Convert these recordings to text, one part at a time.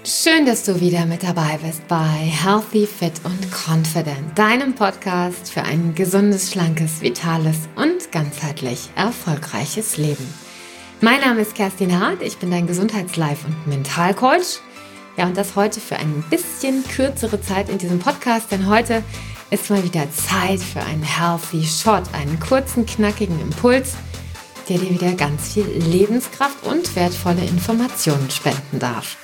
Schön, dass du wieder mit dabei bist bei Healthy, Fit und Confident, deinem Podcast für ein gesundes, schlankes, vitales und ganzheitlich erfolgreiches Leben. Mein Name ist Kerstin Hart, ich bin dein Gesundheits-Life- und Mentalcoach. Ja, und das heute für ein bisschen kürzere Zeit in diesem Podcast, denn heute ist mal wieder Zeit für einen Healthy Shot, einen kurzen, knackigen Impuls, der dir wieder ganz viel Lebenskraft und wertvolle Informationen spenden darf.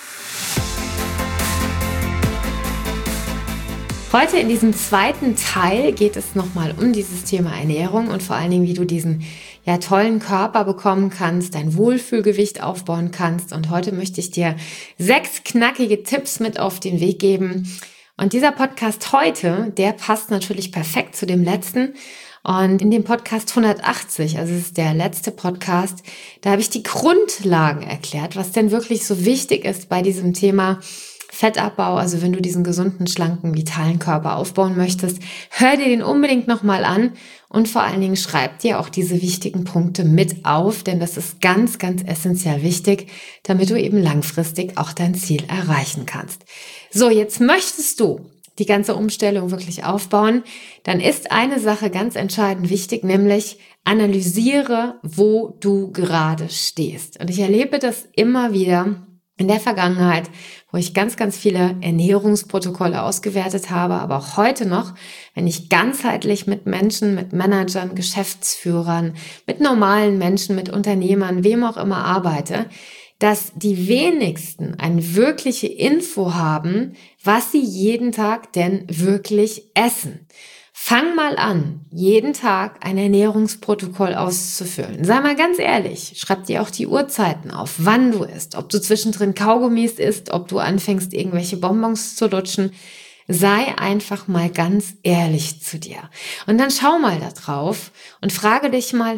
Heute in diesem zweiten Teil geht es nochmal um dieses Thema Ernährung und vor allen Dingen, wie du diesen tollen Körper bekommen kannst, dein Wohlfühlgewicht aufbauen kannst. Und heute möchte ich dir 6 knackige Tipps mit auf den Weg geben. Und dieser Podcast heute, der passt natürlich perfekt zu dem letzten. Und in dem Podcast 180, also es ist der letzte Podcast, da habe ich die Grundlagen erklärt, was denn wirklich so wichtig ist bei diesem Thema Fettabbau, also wenn du diesen gesunden, schlanken, vitalen Körper aufbauen möchtest, hör dir den unbedingt nochmal an und vor allen Dingen schreib dir auch diese wichtigen Punkte mit auf, denn das ist ganz, ganz essentiell wichtig, damit du eben langfristig auch dein Ziel erreichen kannst. So, jetzt möchtest du die ganze Umstellung wirklich aufbauen, dann ist eine Sache ganz entscheidend wichtig, nämlich analysiere, wo du gerade stehst. Und ich erlebe das immer wieder in der Vergangenheit, wo ich ganz, ganz viele Ernährungsprotokolle ausgewertet habe, aber auch heute noch, wenn ich ganzheitlich mit Menschen, mit Managern, Geschäftsführern, mit normalen Menschen, mit Unternehmern, wem auch immer arbeite, dass die wenigsten eine wirkliche Info haben, was sie jeden Tag denn wirklich essen. Fang mal an, jeden Tag ein Ernährungsprotokoll auszufüllen. Sei mal ganz ehrlich, schreib dir auch die Uhrzeiten auf, wann du isst, ob du zwischendrin Kaugummis isst, ob du anfängst, irgendwelche Bonbons zu lutschen. Sei einfach mal ganz ehrlich zu dir. Und dann schau mal da drauf und frage dich mal,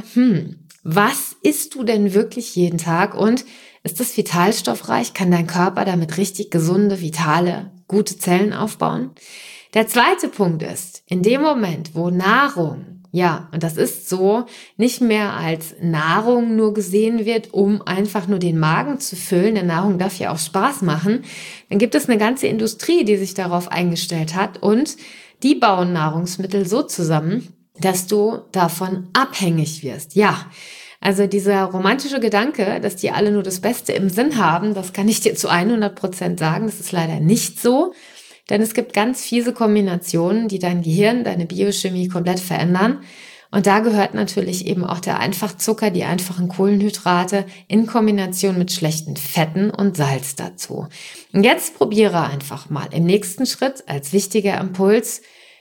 was isst du denn wirklich jeden Tag und ist das vitalstoffreich? Kann dein Körper damit richtig gesunde, vitale, gute Zellen aufbauen? Der zweite Punkt ist, in dem Moment, wo Nahrung, und das ist so, nicht mehr als Nahrung nur gesehen wird, um einfach nur den Magen zu füllen, denn Nahrung darf ja auch Spaß machen, dann gibt es eine ganze Industrie, die sich darauf eingestellt hat und die bauen Nahrungsmittel so zusammen, dass du davon abhängig wirst. Ja, also dieser romantische Gedanke, dass die alle nur das Beste im Sinn haben, das kann ich dir zu 100% sagen, das ist leider nicht so. Denn es gibt ganz fiese Kombinationen, die dein Gehirn, deine Biochemie komplett verändern. Und da gehört natürlich eben auch der Einfachzucker, die einfachen Kohlenhydrate in Kombination mit schlechten Fetten und Salz dazu. Und jetzt probiere einfach mal im nächsten Schritt als wichtiger Impuls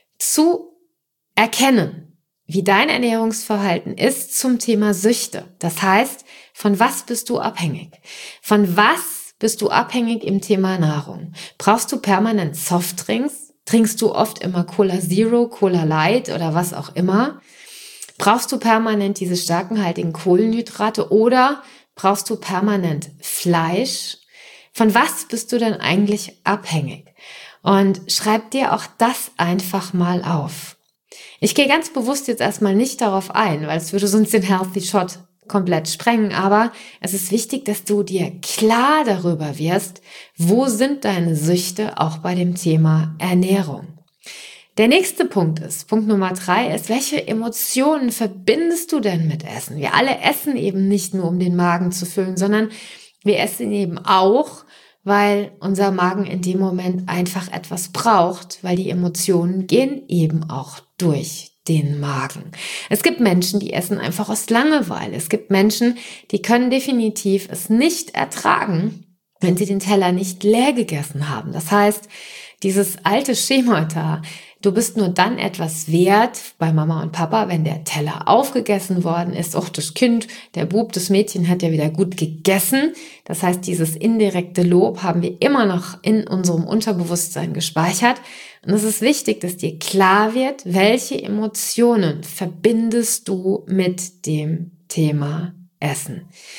zu erkennen, wie dein Ernährungsverhalten ist zum Thema Süchte. Das heißt, von was bist du abhängig? Von was bist du abhängig im Thema Nahrung? Brauchst du permanent Softdrinks? Trinkst du oft immer Cola Zero, Cola Light oder was auch immer? Brauchst du permanent diese stärkenhaltigen Kohlenhydrate oder brauchst du permanent Fleisch? Von was bist du denn eigentlich abhängig? Und schreib dir auch das einfach mal auf. Ich gehe ganz bewusst jetzt erstmal nicht darauf ein, weil es würde sonst den Healthy Shot komplett sprengen, aber es ist wichtig, dass du dir klar darüber wirst, wo sind deine Süchte auch bei dem Thema Ernährung. Der nächste Punkt ist, Punkt Nummer 3 ist, welche Emotionen verbindest du denn mit Essen? Wir alle essen eben nicht nur, um den Magen zu füllen, sondern wir essen eben auch, weil unser Magen in dem Moment einfach etwas braucht, weil die Emotionen gehen eben auch durch den Magen. Es gibt Menschen, die essen einfach aus Langeweile. Es gibt Menschen, die können definitiv es nicht ertragen, wenn sie den Teller nicht leer gegessen haben. Das heißt, dieses alte Schemata, du bist nur dann etwas wert bei Mama und Papa, wenn der Teller aufgegessen worden ist. Och, das Kind, der Bub, das Mädchen hat ja wieder gut gegessen. Das heißt, dieses indirekte Lob haben wir immer noch in unserem Unterbewusstsein gespeichert. Und es ist wichtig, dass dir klar wird, welche Emotionen verbindest du mit dem Thema Essen.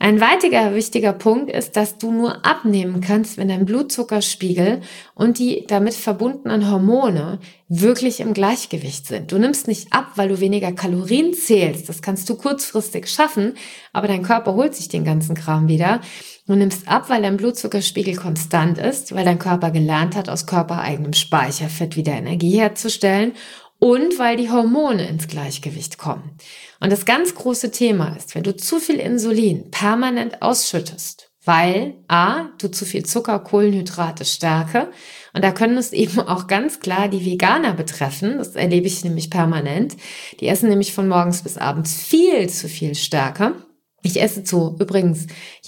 Ein weiterer wichtiger Punkt ist, dass du nur abnehmen kannst, wenn dein Blutzuckerspiegel und die damit verbundenen Hormone wirklich im Gleichgewicht sind. Du nimmst nicht ab, weil du weniger Kalorien zählst. Das kannst du kurzfristig schaffen, aber dein Körper holt sich den ganzen Kram wieder. Du nimmst ab, weil dein Blutzuckerspiegel konstant ist, weil dein Körper gelernt hat, aus körpereigenem Speicherfett wieder Energie herzustellen und weil die Hormone ins Gleichgewicht kommen. Und das ganz große Thema ist, wenn du zu viel Insulin permanent ausschüttest, weil du zu viel Zucker, Kohlenhydrate, Stärke, und da können es eben auch ganz klar die Veganer betreffen, das erlebe ich nämlich permanent, die essen nämlich von morgens bis abends viel zu viel Stärke. Ich esse zu übrigens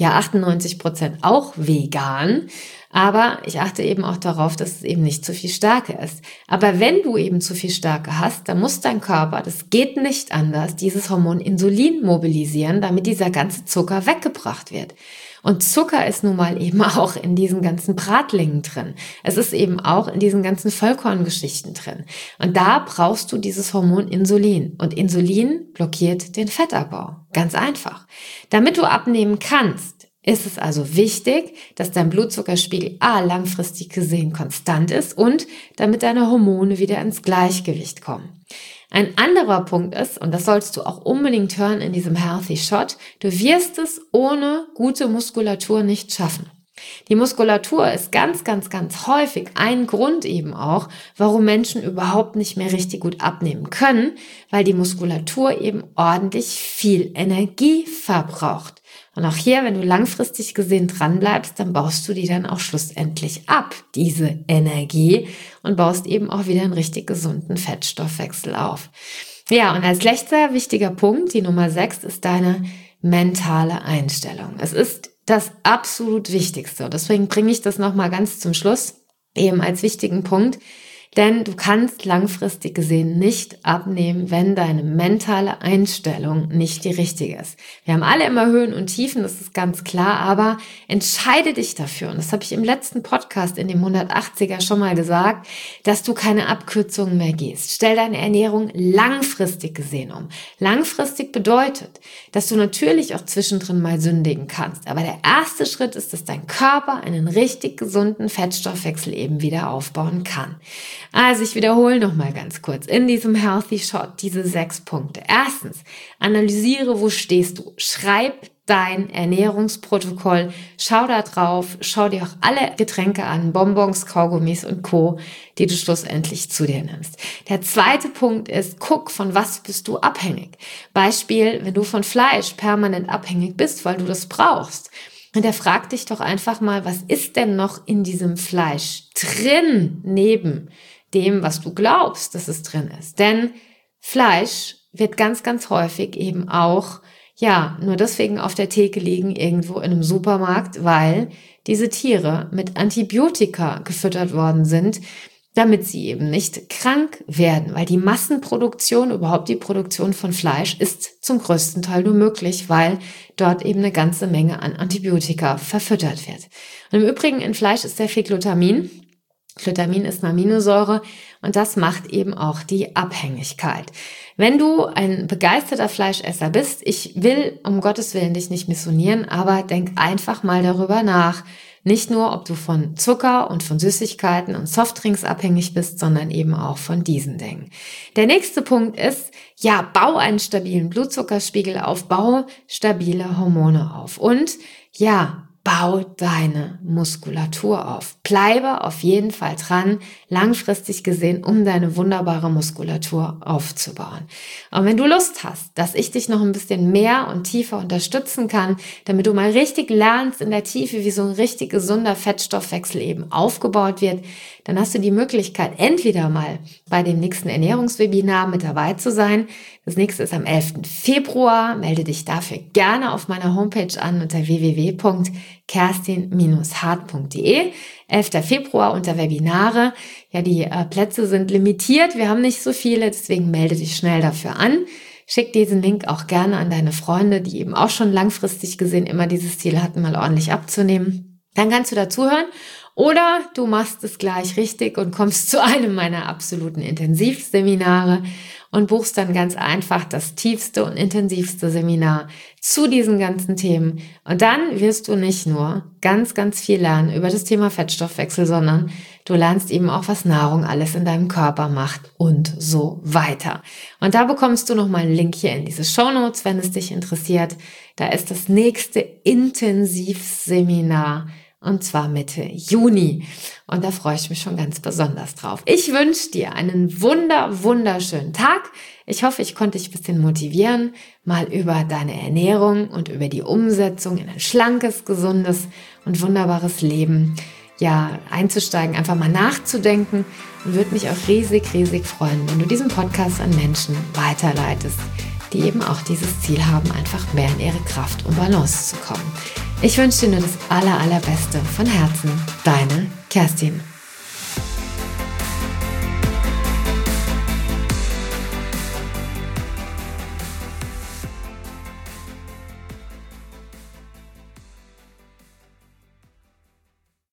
98% auch vegan, aber ich achte eben auch darauf, dass es eben nicht zu viel Stärke ist. Aber wenn du eben zu viel Stärke hast, dann muss dein Körper, das geht nicht anders, dieses Hormon Insulin mobilisieren, damit dieser ganze Zucker weggebracht wird. Und Zucker ist nun mal eben auch in diesen ganzen Bratlingen drin. Es ist eben auch in diesen ganzen Vollkorngeschichten drin. Und da brauchst du dieses Hormon Insulin. Und Insulin blockiert den Fettabbau. Ganz einfach. Damit du abnehmen kannst, ist es also wichtig, dass dein Blutzuckerspiegel langfristig gesehen konstant ist und damit deine Hormone wieder ins Gleichgewicht kommen. Ein anderer Punkt ist, und das sollst du auch unbedingt hören in diesem Healthy Shot, du wirst es ohne gute Muskulatur nicht schaffen. Die Muskulatur ist ganz, ganz, ganz häufig ein Grund eben auch, warum Menschen überhaupt nicht mehr richtig gut abnehmen können, weil die Muskulatur eben ordentlich viel Energie verbraucht. Und auch hier, wenn du langfristig gesehen dranbleibst, dann baust du die dann auch schlussendlich ab, diese Energie, und baust eben auch wieder einen richtig gesunden Fettstoffwechsel auf. Ja, und als letzter wichtiger Punkt, die Nummer 6, ist deine mentale Einstellung. Es ist das absolut Wichtigste. Deswegen bringe ich das nochmal ganz zum Schluss, eben als wichtigen Punkt. Denn du kannst langfristig gesehen nicht abnehmen, wenn deine mentale Einstellung nicht die richtige ist. Wir haben alle immer Höhen und Tiefen, das ist ganz klar, aber entscheide dich dafür, und das habe ich im letzten Podcast in dem 180er schon mal gesagt, dass du keine Abkürzungen mehr gehst. Stell deine Ernährung langfristig gesehen um. Langfristig bedeutet, dass du natürlich auch zwischendrin mal sündigen kannst, aber der erste Schritt ist, dass dein Körper einen richtig gesunden Fettstoffwechsel eben wieder aufbauen kann. Also ich wiederhole nochmal ganz kurz in diesem Healthy Shot diese 6 Punkte. Erstens, analysiere, wo stehst du. Schreib dein Ernährungsprotokoll, schau da drauf, schau dir auch alle Getränke an, Bonbons, Kaugummis und Co., die du schlussendlich zu dir nimmst. Der zweite Punkt ist, guck, von was bist du abhängig. Beispiel, wenn du von Fleisch permanent abhängig bist, weil du das brauchst. Und er fragt dich doch einfach mal, was ist denn noch in diesem Fleisch drin, neben dem, was du glaubst, dass es drin ist. Denn Fleisch wird ganz, ganz häufig eben auch, nur deswegen auf der Theke liegen, irgendwo in einem Supermarkt, weil diese Tiere mit Antibiotika gefüttert worden sind, damit sie eben nicht krank werden. Weil die Massenproduktion, überhaupt die Produktion von Fleisch, ist zum größten Teil nur möglich, weil dort eben eine ganze Menge an Antibiotika verfüttert wird. Und im Übrigen in Fleisch ist sehr viel Glutamin. Glutamin ist eine Aminosäure und das macht eben auch die Abhängigkeit. Wenn du ein begeisterter Fleischesser bist, ich will um Gottes Willen dich nicht missionieren, aber denk einfach mal darüber nach, nicht nur, ob du von Zucker und von Süßigkeiten und Softdrinks abhängig bist, sondern eben auch von diesen Dingen. Der nächste Punkt ist, bau einen stabilen Blutzuckerspiegel auf, bau stabile Hormone auf und bau deine Muskulatur auf. Bleibe auf jeden Fall dran, langfristig gesehen, um deine wunderbare Muskulatur aufzubauen. Und wenn du Lust hast, dass ich dich noch ein bisschen mehr und tiefer unterstützen kann, damit du mal richtig lernst in der Tiefe, wie so ein richtig gesunder Fettstoffwechsel eben aufgebaut wird, dann hast du die Möglichkeit, entweder mal bei dem nächsten Ernährungswebinar mit dabei zu sein. Das nächste ist am 11. Februar. Melde dich dafür gerne auf meiner Homepage an unter www.kerstin-hart.de. 11. Februar unter Webinare. Die Plätze sind limitiert. Wir haben nicht so viele, deswegen melde dich schnell dafür an. Schick diesen Link auch gerne an deine Freunde, die eben auch schon langfristig gesehen immer dieses Ziel hatten, mal ordentlich abzunehmen. Dann kannst du dazuhören. Oder du machst es gleich richtig und kommst zu einem meiner absoluten Intensivseminare. und buchst dann ganz einfach das tiefste und intensivste Seminar zu diesen ganzen Themen. Und dann wirst du nicht nur ganz, ganz viel lernen über das Thema Fettstoffwechsel, sondern du lernst eben auch, was Nahrung alles in deinem Körper macht und so weiter. Und da bekommst du nochmal einen Link hier in diese Shownotes, wenn es dich interessiert. Da ist das nächste Intensivseminar und zwar Mitte Juni. Und da freue ich mich schon ganz besonders drauf. Ich wünsche dir einen wunderschönen Tag. Ich hoffe, ich konnte dich ein bisschen motivieren, mal über deine Ernährung und über die Umsetzung in ein schlankes, gesundes und wunderbares Leben einzusteigen, einfach mal nachzudenken, und würde mich auch riesig freuen, wenn du diesen Podcast an Menschen weiterleitest, die eben auch dieses Ziel haben, einfach mehr in ihre Kraft und Balance zu kommen. Ich wünsche dir nur das Allerbeste von Herzen. Deine Kerstin.